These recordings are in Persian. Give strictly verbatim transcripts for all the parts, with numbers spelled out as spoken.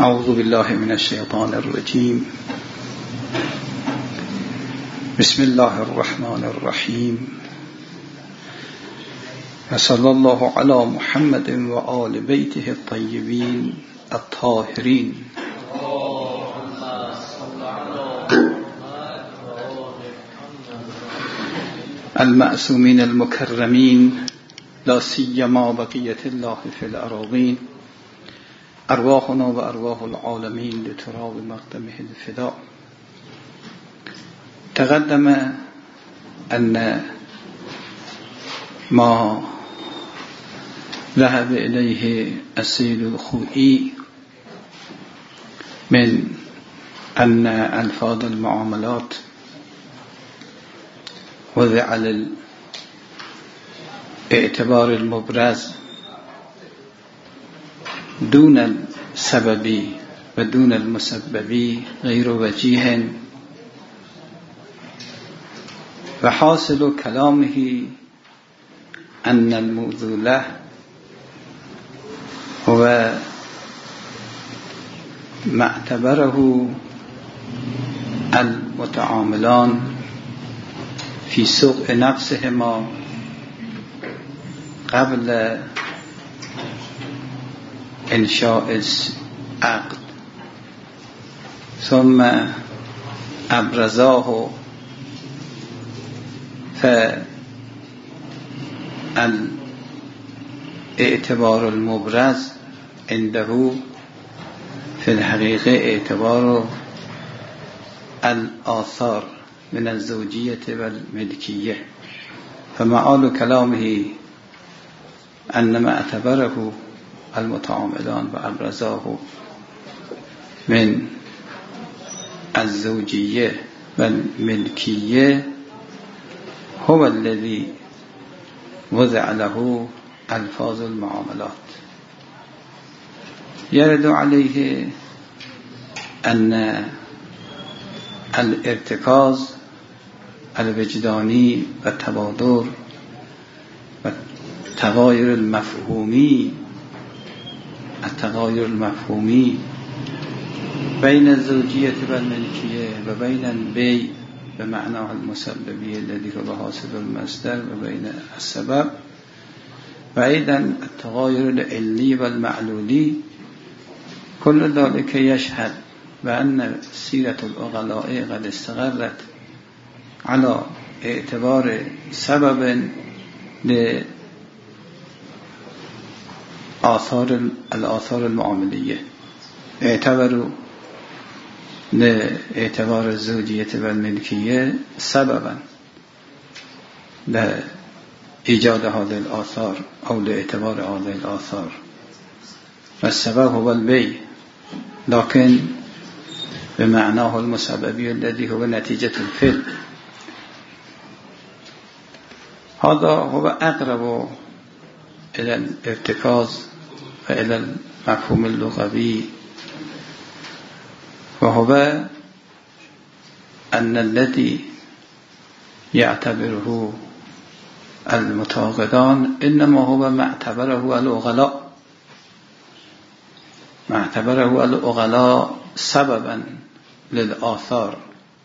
اعوذ بالله من الشیطان الرجیم. بسم الله الرحمن الرحیم. و صلی الله علی محمد و آل بیته الطیبین الطاهرین. المعصومین المکرمین، لا سیما بقیة الله فی الأراضین. ارواحنا و ارواح العالمین لتراب مقدمه الفداء. تقدم ان ما ذهب إليه السيد الخوئي من أن ألفاظ المعاملات وضع الاعتبار المبرز دون السبب و دون المسبب غیر وجیه، و حاصل كلامه أن الموضوع له هو ما اعتبره المتعاملان في سوق نفسهما قبل انشاء عقد، ثم ابرزاه فالاعتبار المبرز عنده في الحقيقة اعتبار الآثار من الزوجية والملكية. فمعال كلامه أن ما اعتبره المتعاملان وأبرزاه من الزوجية والملكية هو الذي وضع له ألفاظ المعاملات. يرد عليه أن الارتكاز الوجداني والتبادر والتغاير المفهومي التغاير المفهومي بين الزوجية والملكية وبين البيع بمعناه المسببي الذي هو حاصل المصدر وبين السبب، وأيضا التغاير العلي والمعلولي، كل ذلك يشهد بأن سيرة العقلاء قد استقرت على اعتبار سبب لآثار الآثار المعاملية. اعتبروا لاعتبار الزوجية والملكية سببا لإيجاد هذه الآثار أو لاعتبار هذه الآثار، والسبب هو البيع، لكن بمعناه المسببي الذي هو نتيجة الفعل. هذا هو أقرب إلى الارتكاز وإلى المفهوم اللغوي، وهو أن الذي يعتبره المتعاقدان إنما هو ما اعتبره العقلاء ما اعتبره العقلاء سببا للآثار،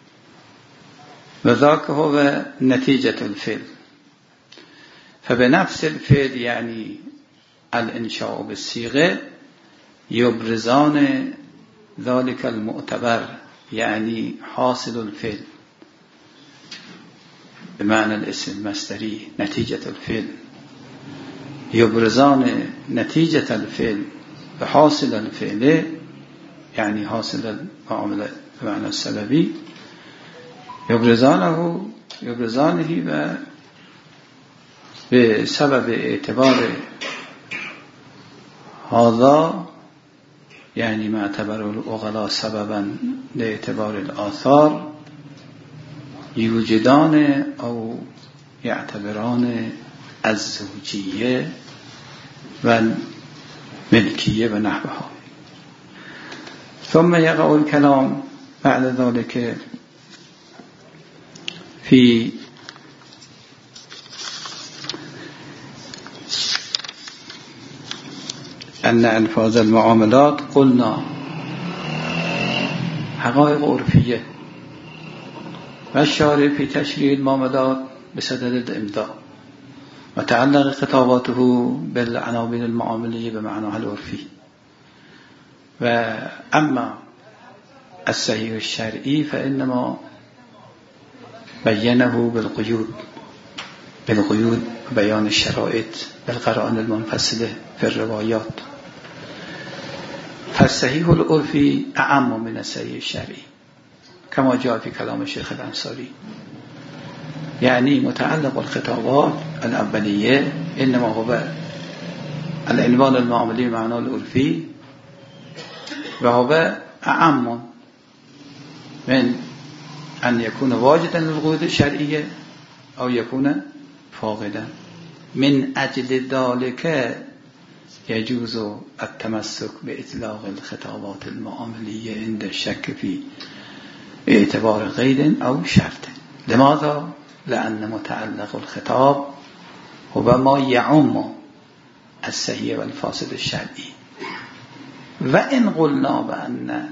وذاك هو نتيجة الفعل. فبنفس الفعل يعني الإنشاء بالصيغة يبرزان ذلك المعتبر، يعني حاصل الفعل بمعنى الاسم المصدري نتيجة الفعل، يبرزان نتيجة الفعل بحاصل الفعل، يعني حاصل المعاملة بمعنى السببي، يبرزانه يبرزانه بسبب اعتبار هذا، يعني ما اعتبره العقلاء سببا لاعتبار الآثار، يوجدان أو يعتبران الزوجية والملكية ونحوها. ثم يقع الكلام بعد ذلك في أن ألفاظ المعاملات قلنا حقائق عرفیه و شارع فی تشریع المعاملات بصدد الامضاء و تعلق خطاباته بالعناوین المعاملیه به معناها العرفی. و اما الصحیح الشرعی فانما بینه بالقیود بالقیود بیان الشرائط بالقرائن المنفصله في الروایات. فالصحیح العرفی اعم من الصحیح الشرعی كما جاء في كلام الشيخ الأنصاري، يعني متعلق الخطابات الأولية إنما هو العنوان المعاملي معناه العرفي، وهو أعم من أن يكون واجدا للقيود الشرعية أو يكون فاقدا. من أجل ذلك يجوز التمسك بإطلاق الخطابات المعاملية عند الشك في اعتبار قید او شرط. لماذا؟ لأن متعلق الخطاب هو ما يعم الصحيح والفاسد الشرعي. وإن قلنا بأن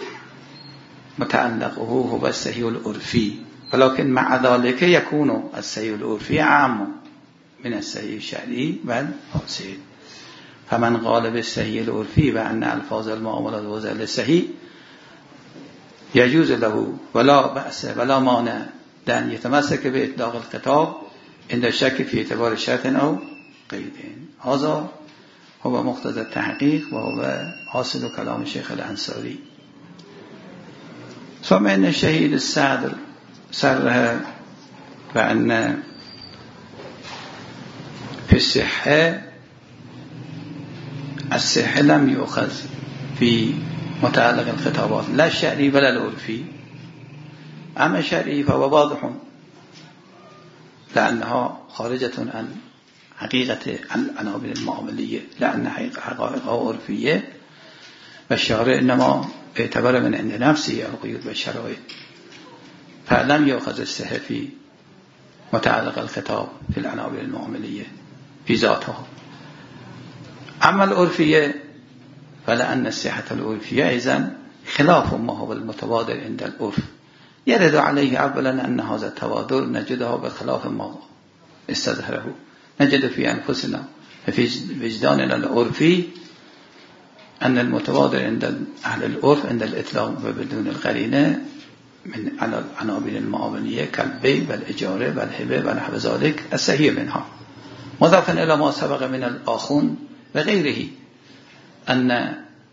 متعلقه هو الصحيح العرفي ولكن مع ذلك يكون الصحيح العرفي أعم من الصحيح الشرعي والفاسد. فمن قال بالصحيح العرفي بأن الفاظ المعاملات وزل الصحيح يجوز له ولا بأس ولا مانع أن يتمسك بإطلاق الخطاب عند الشك في اعتبار شرط أو قيد. هذا هو مقتضى التحقيق وهو حاصل كلام الشيخ الأنصاري. ثم إن الشهيد الصدر صرح بأن في الصحة الصحة لم يؤخذ في متعلق الخطابات لا الشرعي ولا العرفي. أما الشرعي فهو واضح لأنها خارجة عن حقيقة العناوين المعاملية، لأن حقائقها عرفية، والشارع إنما اعتبر من عند نفسه القيود والشرائط، فلم يؤخذ الصحة في متعلق الخطاب في العناوين المعاملية في ذاتها. أما العرفية فلأن الصحة العرفية إذن خلاف ما هو المتبادر عند العرف. يرد عليه أولا أن هذا التبادر نجده بخلاف ما استظهره، نجد في أنفسنا في وجداننا العرفي أن المتبادر عند أهل العرف عند الإطلاق وبدون القرينة من على العناوين المعاملية كالبيع والإجارة والهبة ونحو ذلك الصحيح منها، مضافا إلى ما سبق من الآخون وغيره أن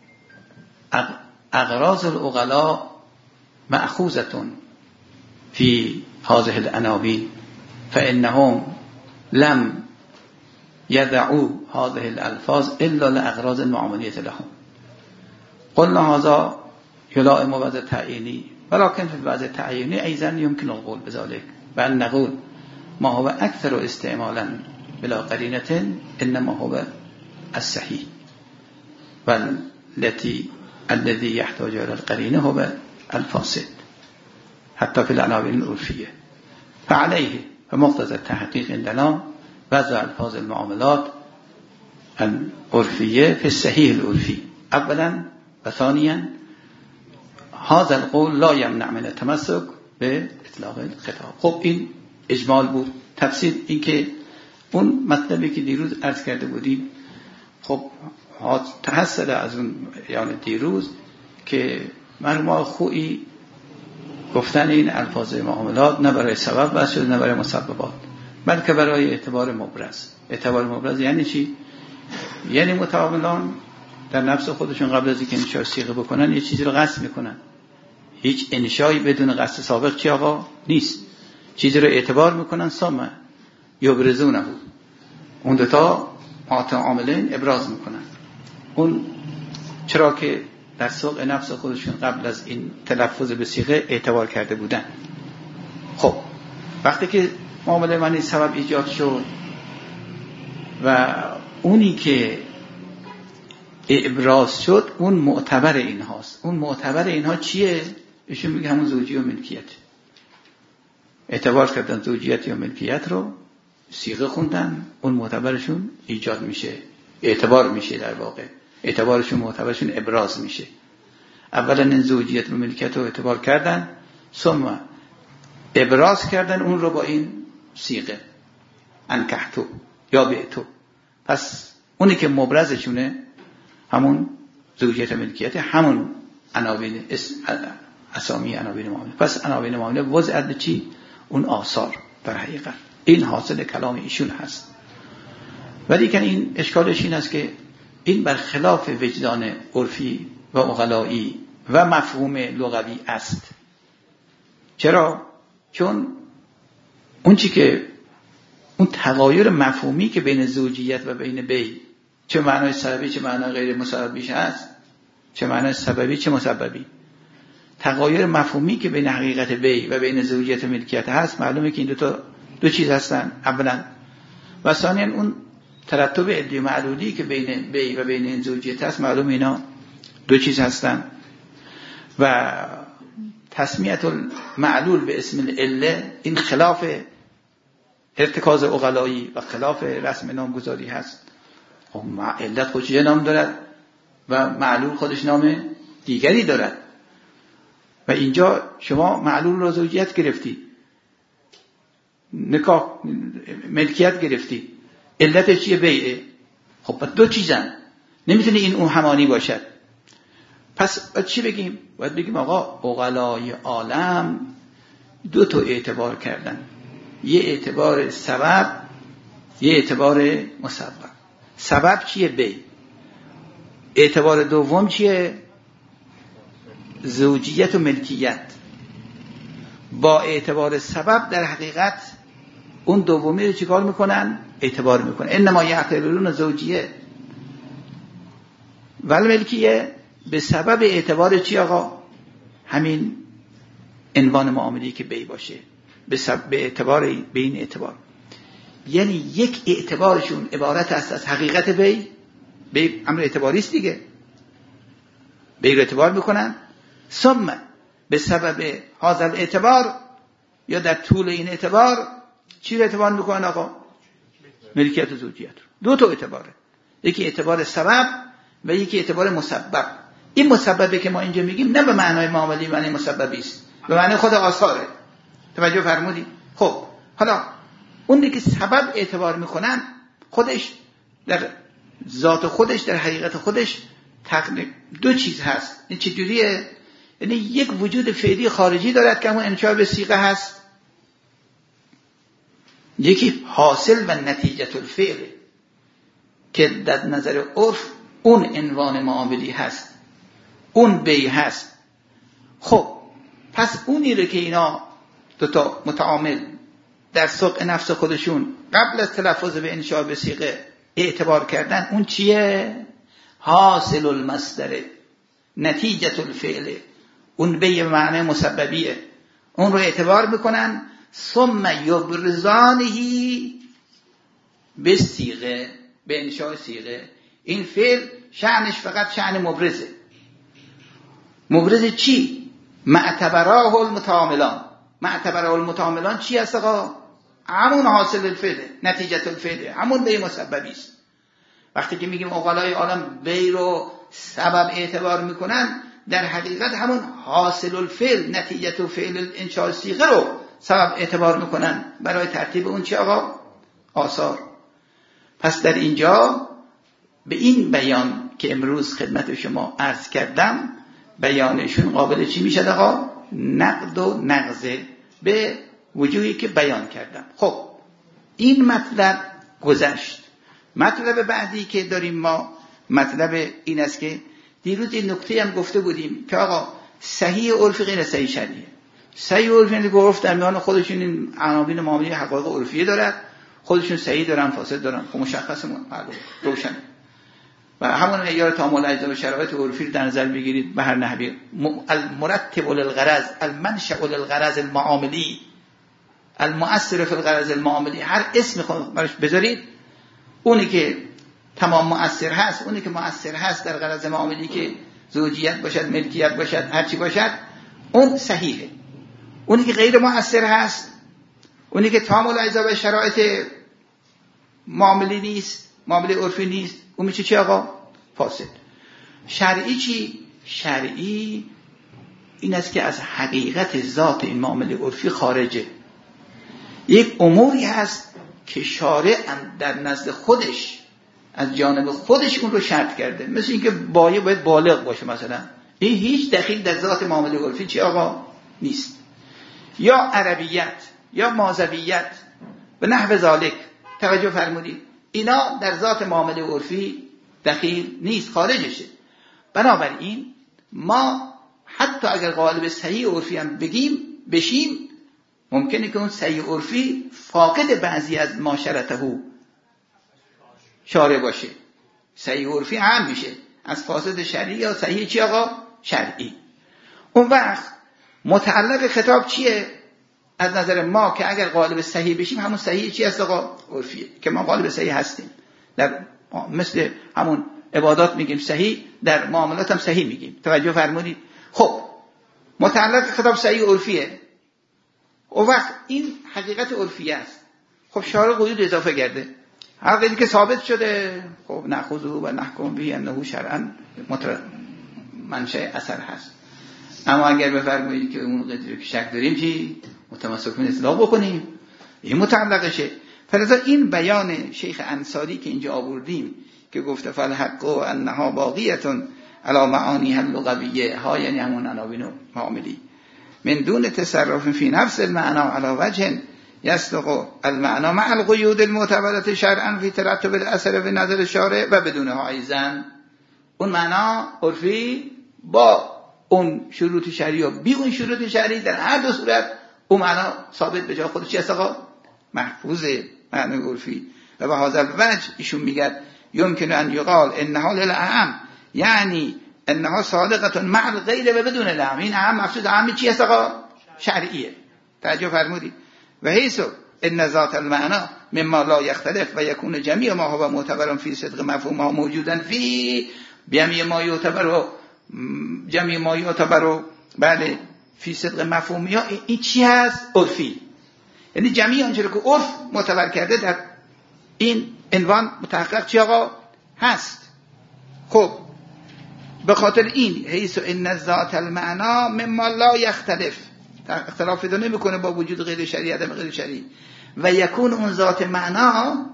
أغراض العقلاء مأخوذة في هذه العناوين، فإنهم لم يدعوا هذه الألفاظ إلا لأغراض المعاملية لهم. قلنا هذا يلائم وضع التعييني، ولكن في الوضع التعييني أيضا يمكن القول بذلك، بأن نقول ما هو أكثر استعمالا بلا قرينة إنما هو الصحيح، والتي الذي يحتاج إلى القرينة هو الفاسد حتى في العناوين العرفية. فعليه فمقتضى التحقيق عندنا وضع ألفاظ المعاملات العرفية في الصحيح العرفي أولا، وثانيا هذا القول لا يمنع من التمسك بإطلاق الخطاب. خب این اجمال بود. تفسیر این که اون مطلبی که دیروز عرض کرده بودیم، خب تحصل از اون یعنی دیروز که مرحوم خویی گفتن این الفاظ معاملات نه برای سبب بس شده نه برای مسببات، بلکه برای اعتبار مبرز. اعتبار مبرز یعنی چی؟ یعنی متعاملان در نفس خودشون قبل از اینکه انشاء صیغه بکنن یه چیزی رو قصد میکنن. هیچ انشایی بدون قصد سابق چی آقا نیست. چیزی رو اعتبار میکنن سامه یبرزونه، اون دوتا متعاملین ابراز میکنن. اون چرا که در سوق نفس خودشون قبل از این تلفظ به صیغه اعتبار کرده بودن. خب وقتی که معامله معنی سبب ایجاد شد و اونی که ابراز شد اون معتبر این هاست. اون معتبر اینها چیه؟ ایشون میگه همون زوجی و ملکیت. اعتبار کردن زوجیت یا ملکیت رو، صیغه خوندن، اون معتبرشون ایجاد میشه، اعتبار میشه، در واقع اعتبارشون معتبرشون ابراز میشه. اولا این زوجیت و ملکیت رو اعتبار کردن، ثم ابراز کردن اون رو با این صیغه انکحتو یا بعتو. پس اونی که مبرزشونه همون زوجیت و ملکیت، همون عناوین اسامی عناوین معامله. پس عناوین معامله وضع چی؟ اون آثار. در حقیقت این حاصل کلام ایشون هست. ولی که این اشکالش این است که این برخلاف وجدان عرفی و عقلایی و مفهوم لغوی است. چرا؟ چون اون چی که اون تغایر مفهومی که بین زوجیت و بین بی، چه معنای سببی چه معنای غیر مسببیش هست، چه معنای سببی چه مسببی، تغایر مفهومی که بین حقیقت بی و بین زوجیت و ملکیت هست، معلومه که این دو تا دو چیز هستن اولا، و ثانیا اون ترتب علتی معلولی که بین بی و بین این زوجیت هست، معلومه اینا دو چیز هستن. و تسمیت المعلول به اسم العله این خلاف ارتکاز عقلایی و خلاف رسم نامگذاری هست. خب علت خودش یه نام دارد و معلول خودش نام دیگری دارد و اینجا شما معلول را زوجیت گرفتی، نکاح ملکیت گرفتی، علت چیه؟ بیعه. خب دو چیزن، نمیتونه این اون همانی باشد. پس باید چی بگیم؟ باید بگیم آقا عقلای عالم دو تا اعتبار کردن، یه اعتبار سبب، یه اعتبار مسبب. سبب چیه؟ بی. اعتبار دوم چیه؟ زوجیت و ملکیت. با اعتبار سبب در حقیقت اون دومی رو چیکار میکنن؟ اعتبار میکنن. انما یعتبرون زوجیه ولی ملکیه به سبب اعتبار چی آقا؟ همین عنوان معاملی که بی باشه، به سبب به اعتبار به این اعتبار. یعنی یک اعتبارشون عبارت است از حقیقت بی، بی امر اعتباری است دیگه، بی رو اعتبار میکنن، ثم به سبب هذا اعتبار یا در طول این اعتبار چی رو اعتبار میکنن آقا؟ ملکیت و زوجیت. دو تا اعتباره، یکی اعتبار سبب و یکی اعتبار مسبب. این مسببه که ما اینجا میگیم نه به معنای معاملی، معنی مسببی است، به معنی خود آثاره. توجه فرمودید؟ خب حالا اونی که سبب اعتبار میکنن خودش در ذات خودش، در حقیقت خودش تقریبا دو چیز هست. این چجوریه؟ یعنی یک وجود فعلی خارجی دارد که همون انشاء به صیغه هست، یکی حاصل و نتیجه الفعل که در نظر عرف اون عنوان معاملی هست، اون بی هست. خب پس اونی رو که اینا دوتا متعامل در سوق نفس خودشون قبل از تلفظ به انشاء به صیغه اعتبار کردن، اون چیه؟ حاصل المصدر، نتیجه الفعل، اون به معنی مسببیه، اون رو اعتبار میکنن. ثم یبرزانهی به صیغه، به انشاء صیغه. این فعل شأنش فقط شأن مبرزه. مبرز چی؟ معتبراه المتعاملان. معتبراه المتعاملان چی هست آقا؟ همون حاصل الفعل، نتیجه الفعل، همون به مسببی است. وقتی که میگیم عقلای عالم بی رو سبب اعتبار میکنن، در حقیقت همون حاصل الفعل، نتیجه الفعل انشاء صیغه رو سبب اعتبار میکنن برای ترتیب اون چی آقا؟ آثار. پس در اینجا به این بیان که امروز خدمت شما عرض کردم، بیانشون قابل چی میشه آقا؟ نقد و نقضه به وجوهی که بیان کردم. خب این مطلب گذشت. مطلب بعدی که داریم ما، مطلب این است که دیروز این نکته هم گفته بودیم که آقا صحیح عرفی غیر صحیح شرعیه. صحیح عرفی یعنی گفت در میان خودشون این عناوین معامله حقایق عرفیه دارد، خودشون صحیح دارن فاسد دارن، خب مشخصه معلومه روشن. و همون معیار تعامل اجزا و شرایط عرفی رو در نظر بگیرید به هر نحوی. المرتب للغرض، المنشأ للغرض المعاملی، المؤثر فی الغرض المعاملی، هر اسم خود براش بذارید. اونی که تمام مؤثر هست، اونی که مؤثر هست در غرض معاملی که زوجیت باشد، ملکیت باشد، هر چی باشد، اون صحیحه. اونی که غیر مؤثر هست، اونی که تعامل اجزا و شرایط معاملی نیست، معامله عرفی نیست، اون میشه چی آقا؟ فاسد. شرعی چی؟ شرعی این است که از حقیقت ذات این معامله عرفی خارجه. یک اموری هست که شارع در نزد خودش از جانب خودش اون رو شرط کرده، مثل اینکه بایه باید بالغ باشه مثلا. این هیچ دخیل در ذات معامله عرفی چی آقا نیست. یا عربیت یا مازویت و نحو ذالک، توجه فرمودید، اینا در ذات معامله عرفی دخیل نیست، خارجشه. بنابراین ما حتی اگر قالب صحیح عرفی هم بگیم بشیم، ممکنه که اون صحیح عرفی فاقد بعضی از معاشرته شارع باشه. صحیح عرفی هم میشه از فاسد شرعی یا صحیح چی آقا؟ شرعی. اون وقت متعلق خطاب چیه؟ از نظر ما که اگر قالب صحیح بشیم همون صحیح چی هست آقا؟ عرفیه، که ما قالب صحیح هستیم. در مثل همون عبادات میگیم صحیح، در معاملات هم صحیح میگیم. توجه فرمودید؟ خب متعلق خطاب صحیح عرفیه، اون وقت این حقیقت عرفی است. خب شارع قیود اضافه کرده، هر قیدی که ثابت شده خب ناخذه و نحکم به انه شرعا منشأ اثر هست. اما اگر بفرمایید که اون قیدی که شک داریم چی متمسک به اطلاق بکنیم، این متعلقشه. فلذا این بیان شیخ انصاری که اینجا آوردیم که گفته فالحق و انها باقیتون علی معانیها اللغویه ها، یعنی همون عناوین معاملی، من دون تصرف فی نفس المعنى علی وجه یصدق المعنى مع القیود المعتبرة شرعا فی ترتب الاثر به نظر شارع و بدونها ایضا. اون معنا عرفی با اون شروط شرعی و بی اون شروط شرعی در هر دو صورت اون معنا ثابت به جای خودش چیست آقا؟ محفوظه معنی عرفی. و به هذا الوجه ایشون میگه یمکن ان یقال انها للعام، یعنی انها صادقه مع الغیر و بدون العام. این عام مقصود عام چی است آقا؟ شرعیه. توجه فرمودید؟ و حیث ان ذات المعنى مما لا يختلف و يكون جميع ما هو معتبر فی صدق مفهومه موجودا فی جميع ما يعتبر جميع ما يعتبر بله فی صدق مفهومه، این چی هست؟ عرفی. یعنی جمعی آنچه که عرف معتبر کرده در این عنوان متحقق چی آقا هست. خب به خاطر این حیث ان ذات المعنى مما لا یختلف، اختلاف پیدا نمیکنه با وجود غیر شرعی عدم غیر شرعی، و یکون اون ذات معنا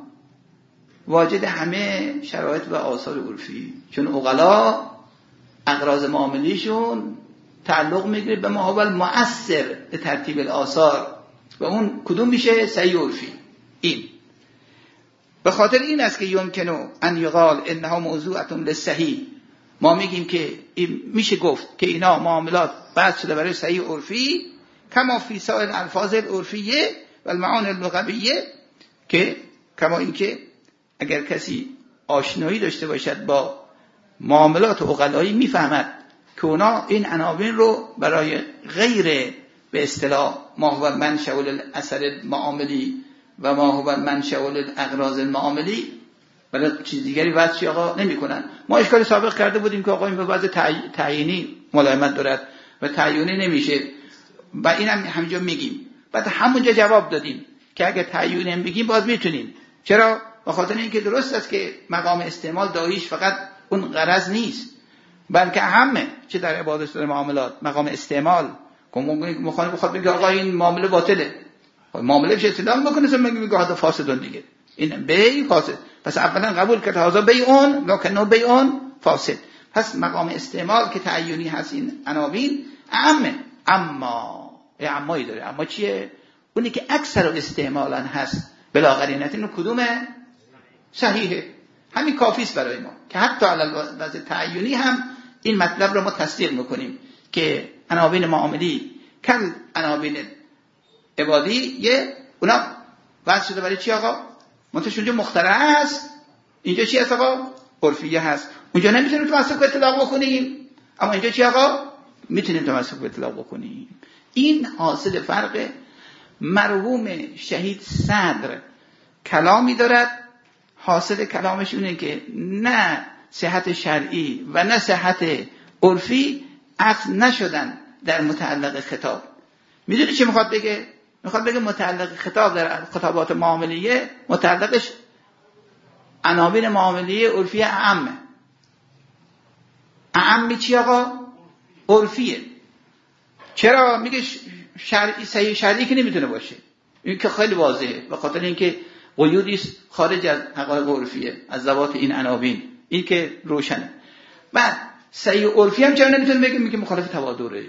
واجد همه شرایط و آثار عرفی، چون عقلا اغراض معاملیشون تعلق میگیره به ما هو المؤثر به ترتیب الاثار، و اون کدوم میشه؟ صحیح عرفی. این به خاطر این است که یمکنه ان یقال انها موضوعه للصحیح، ما میگیم که میشه گفت که اینا معاملات بحث شده برای صحیح عرفی، کما فی سائر الفاظ العرفیه و المعانی اللغویه، که کما اینکه اگر کسی آشنایی داشته باشد با معاملات عقلایی میفهمد که اونا این عناوین رو برای غیر به اصطلاح ما هو منشأ الاثر معاملی و ما هو منشأ الاغراض المعاملی ولی چیز دیگری وضعی آقا نمی کنن. ما اشکال سابق کرده بودیم که آقا این به وضع تعیینی ملائمت دارد و تعیینی نمیشه و این هم همینجا میگیم. بعد همونجا جواب دادیم که اگه تعیینی هم بگیم باز میتونیم. چرا؟ به خاطر اینکه درست است که مقام استعمال داییش فقط اون غرض نیست، بلکه همه چه در عبادت در معاملات مقام استعمال مخالف بخواد بگه آقا این معامله باطله، معامله چه استدلال بکنه ثم میگه هذا فاسدون دیگه، این بیع فاسد. پس اولا قبول کرد هذا بیعون لکنه بیعون فاسد. پس مقام استعمال که تعیینی هست این عناوین عامه، اما اعمایی داره. اما چیه؟ اونی که اکثر استعمالا هست بلا قرینت، اینو کدومه؟ صحیحه. همین کافی است برای ما که حتی علی وضع تعیینی هم این مطلب رو ما تصدیق میکنیم که عناوین معاملی کل عناوین عبادی یه اونا وضع شده برای چی آقا؟ منتش اونجا مخترع هست، اینجا چی هست آقا؟ عرفیه هست. اونجا نمیتونیم تمسک به اطلاق بکنیم، اما اینجا چی آقا؟ میتونیم تمسک به اطلاق بکنیم. این حاصل فرق. مرحوم شهید صدر کلامی دارد، حاصل کلامش اینه که نه صحت شرعی و نه صحت عرفی عقد نشدن در متعلق خطاب. میدونی چی میخواد بگه؟ میخواد بگه متعلق خطاب در خطابات معاملیه متعلقش عناوین معاملیه عرفی اعمه. اعمی چی آقا؟ عرفیه. چرا میگه شرعی صحیح شرعی که نمیتونه باشه؟ این که خیلی واضحه، به خاطر اینکه قیودی خارج از حقایق عرفیه، از ذوات این عناوین، این که روشنه. بعد صحیح عرفی هم چرا نمیتونه بگه؟ میگه مخالف تبادره.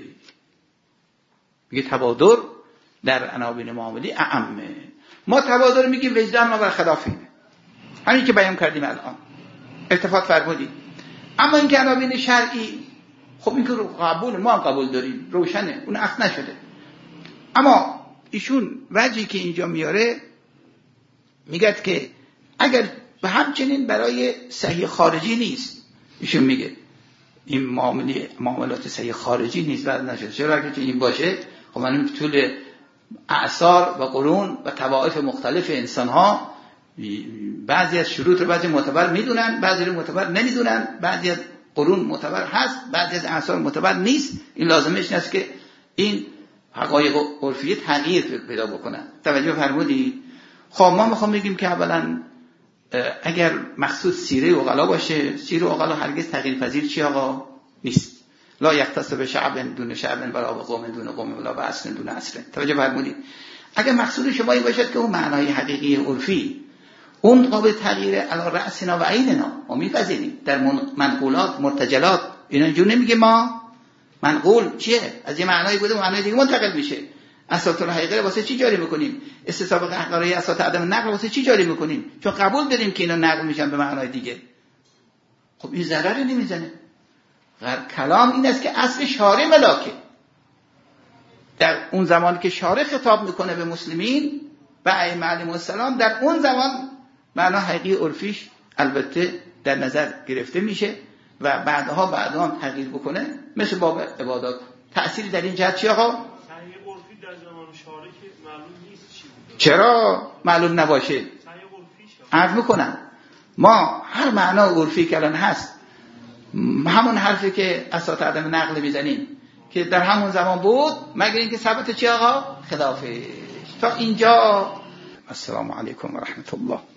میگه تبادر در عناوین معاملی اعمه. ما تبادر میگیم وجدان ما بر خلاف اینه، همین که بیان کردیم الان، التفات فرمودید. اما این که عناوین شرعی، خب این که قبول، ما هم قبول داریم، روشنه، اون عقد نشده. اما ایشون وجهی که اینجا میاره میگه که اگر به همچنین برای صحیح خارجی نیست، ایشون میگه این معامله معاملات صحیح خارجی نیست بعد نشده. چرا اگه این باشه خب من طول اعصار و قرون و طوائف مختلف انسان ها بعضی از شروط رو بعضی معتبر میدونن، بعضی رو معتبر نمیدونن، بعضی از قرون معتبر هست، بعضی از اعصار معتبر نیست. این لازمش نیست که این حقایق عرفی تغییر پیدا بکنن. توجه فرمودید؟ خب ما میخوام بگیم که اولا اگر مقصود سیره عقلا باشه، سیره عقلا هرگز تغییر پذیر چی آقا نیست. لا یختص به شعب دون شعب ولا به قوم دون قوم ولا به اصل دون اصل. توجه فرمودید؟ اگر مقصود شما این باشد که اون معنای حقیقی عرفی اون قابل تغییر علی رأسنا و عیننا، ما میپذیریم. در منقولات مرتجلات اینا اینجور نمیگه ما منقول چیه؟ از یه معنایی بوده معنای دیگه منتقل میشه. اساس الحقیقه واسه چی جاری میکنیم؟ استثابه احقاری اساس عدم نقل واسه چی جاری میکنیم؟ چون قبول داریم که اینا نقل میشن به معنای دیگه. خب این ضرری نمیزنه. کلام این است که اصل شارع ملاکه. در اون زمان که شارع خطاب میکنه به مسلمین و ائمه علیهم السلام، در اون زمان معنا حقیقی عرفیش البته در نظر گرفته میشه و بعدها بعدها هم تغییر بکنه، مثل باب عبادات. تأثیری در این جهت چی آقا؟ صحیح عرفی در زمان شارع که معلوم نیست چی بوده. چرا معلوم نباشه؟ صحیح عرفیش عرض میکنم ما هر معنا عرفی که الان هست، همون حرفی که اساس عدم نقل میزنیم که در همون زمان بود، مگر اینکه ثبت چی آقا؟ خلافه. تا اینجا. السلام علیکم و رحمت الله.